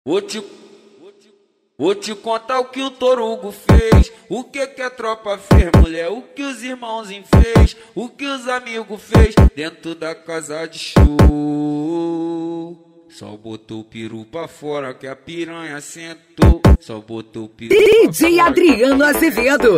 Vou te, vou te contar o que o Torugo fez, o que a tropa fez, mulher, o que os irmãozinhos fez, o que os amigos fez dentro da casa de show. Só botou o peru pra fora que a piranha sentou. Só botou o peru DJ Adriano Azevedo.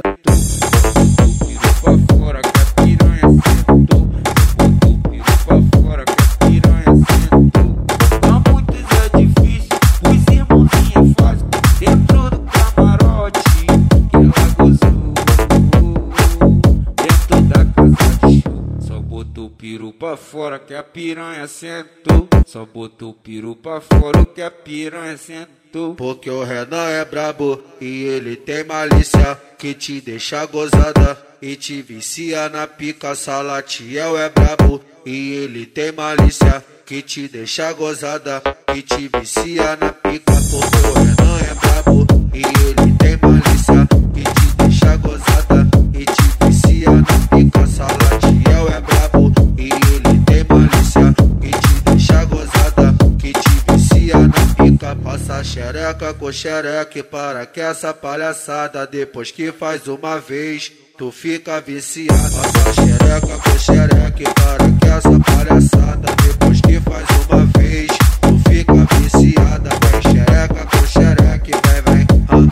Peru pra fora que a piranha sentou. Só botou o peru pra fora que a piranha sentou. Porque o Renan é brabo e ele tem malícia que te deixa gozada e te vicia na pica. Salatiel é brabo e ele tem malícia que te deixa gozada e te vicia na pica. Porque o Renan é brabo e ele tem malícia que te deixa gozada e te vicia na pica. Salatiel é brabo e ele tem malícia que te deixa gozada, que te vicia na pica. Passa xereca com xereque para que essa palhaçada, depois que faz uma vez, tu fica viciado. Passa xereca com xereque para que essa palhaçada, depois que faz uma vez, tu fica viciada. Vem xereca com xereque, vem,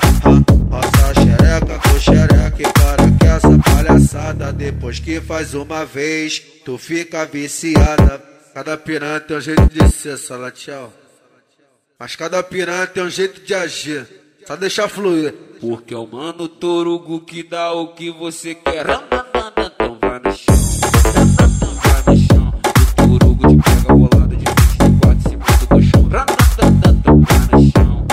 Passa xereca com xereque para que essa palhaçada, depois que faz uma vez, tu fica viciada. Cada piranha tem um jeito de ser, Salatiel, mas cada piranha tem um jeito de agir. Só deixar fluir. Porque é o mano Torugo que dá o que você quer. Então vai no chão, vai no chão. O Torugo te pega bolada de 24 em cima do colchão. Vai no chão,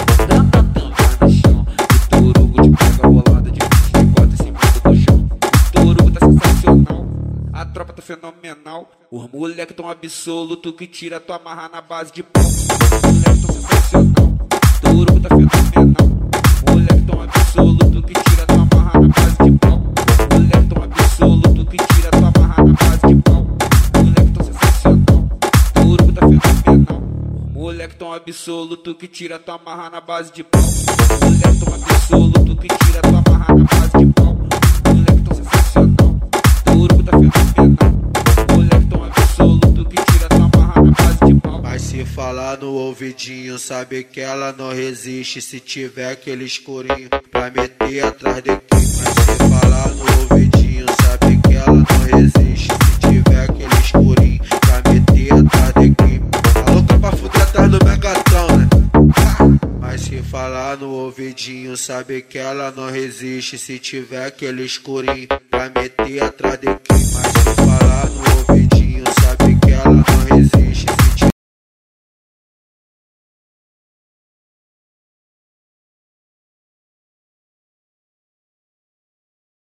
vai no chão. O Torugo te pega bolada de 24 em cima do colchão. O Torugo tá sensacional, a tropa tá fenomenal. Os moleque tão absoluto que tira tua marra na base de pau. Os moleque tão sensacional, o Torugo tá fenomenal. Moleque tão absoluto que tira tua marra na base de pau. Moleque tão absoluto que tira tua marra na base de pau. Moleque tão sensacional, Torugo tá fenomenal. Moleque tão absoluto que tira tua marra na base de pau. Moleque tão absoluto que tira tua marra na base de pau. Moleque tão sensacional, Torugo tá fenomenal. Moleque tão absoluto que tira tua marra na base de pau. Mas se falar no ouvidinho, sabe que ela não resiste. Se tiver aquele escurinho pra meter atrás de quem. Mas se falar no ouvidinho, sabe que ela não resiste. Se tiver aquele escurinho pra meter atrás de quem. Tá louca pra fuder atrás do Megatron, né? Mas se falar no ouvidinho, sabe que ela não resiste. Se tiver aquele escurinho pra meter atrás de quem. Mas